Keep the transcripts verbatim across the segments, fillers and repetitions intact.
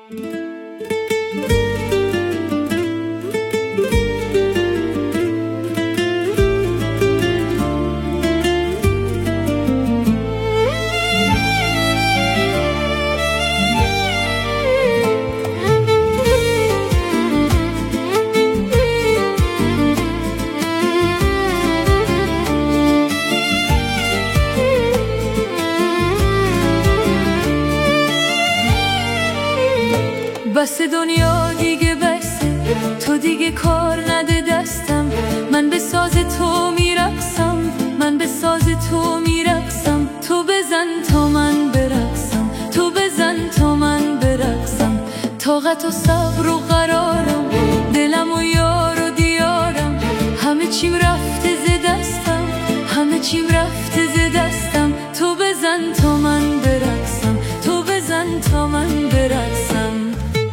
بس دنیا دیگه بسه، تو دیگه کار نده دستم. من به ساز تو میرقصم، من به ساز تو میرقصم. تو بزن تا من برقصم، تو بزن تا من برقصم. طاقت و صبر و قرارم، دلم و یار و دیارم. همه چیم رفته ز دستم، همه چیم رفته ز دستم. تو بزن تا من برقصم، تو بزن تا من برقصم.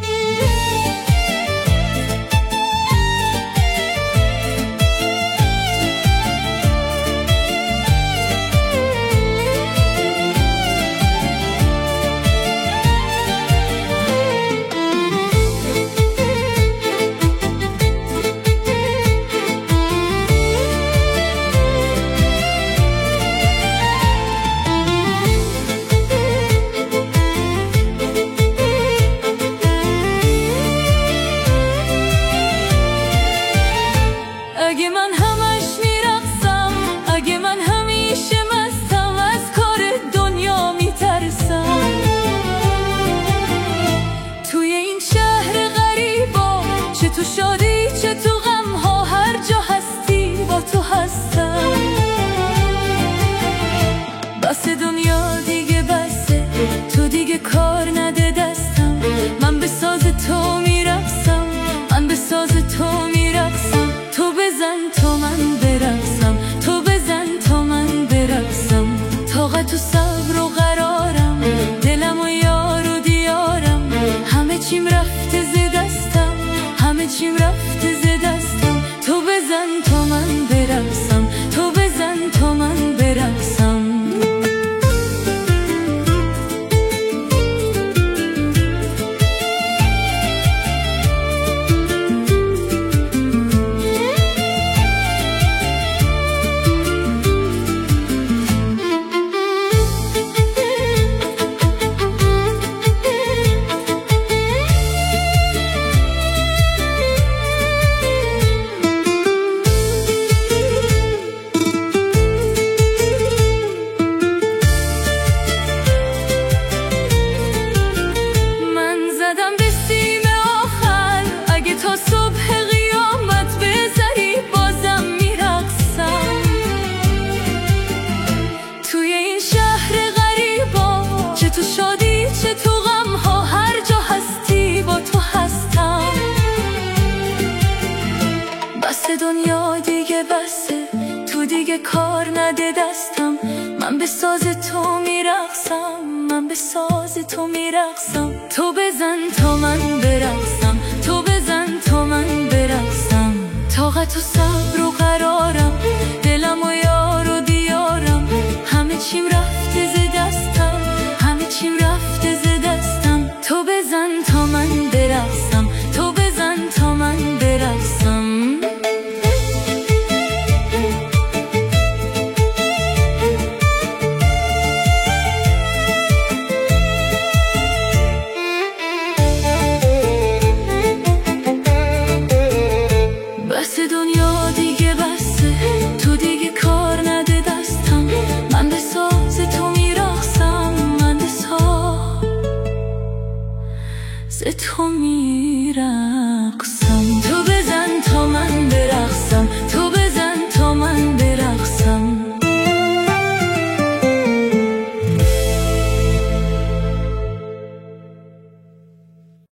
اگه من همش میرقصم، اگه من همیشه مستم، از کار دنیا میترسم. توی این شهر غریبا، چه تو شادی چه تو غم ها، هر جا هستی با تو هستم. بس دنیا دیگه بسه، تو دیگه کار نده دستم. من به ساز تو میرقصم، من به ساز تو میرقصم. تو بزن تا من برقصم، تو بزن تا من برقصم. طاقت و صبر و قرارم، دلم و یار و دیارم. همه چیم رفته ز دستم، همه چیم رفته ز دستم. تو بزن تا من برقصم، تو بزن تا من برقصم. تو شادی چه تو غم ها، هر جا هستی با تو هستم. بس دنیا دیگه بسه، تو دیگه کار نده دستم. من به ساز تو میرقصم، من به ساز تو میرقصم. تو بزن تا من برقصم، تو بزن تا من برقصم. طاقت و صبر و قرارم، دلم و یار و دیارم. همه چیم رفته ز دستم، همه چیم رفته ز دستم. تو بزن تا من برقصم، تو بزن تا من برقصم. بس دنیا دیگه بسه، تو دیگه کار نده دستم. من به ساز تو میرقصم، من به ساز تو میرقصم.